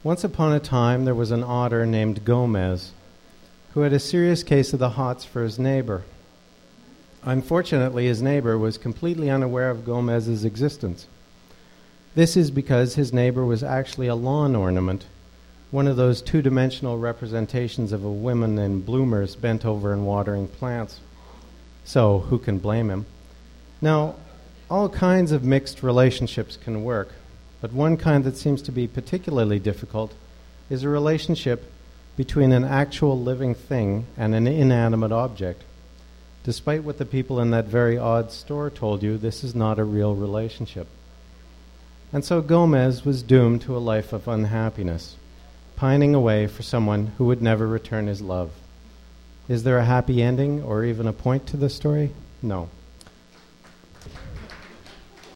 Once upon a time, there was an otter named Gomez who had a serious case of the hots for his neighbor. Unfortunately, his neighbor was completely unaware of Gomez's existence. This is because his neighbor was actually a lawn ornament, one of those two-dimensional representations of a woman in bloomers bent over and watering plants. So, who can blame him? Now, all kinds of mixed relationships can work, but one kind that seems to be particularly difficult is a relationship between an actual living thing and an inanimate object. Despite what the people in that very odd store told you, this is not a real relationship. And so Gomez was doomed to a life of unhappiness, pining away for someone who would never return his love. Is there a happy ending or even a point to the story? No.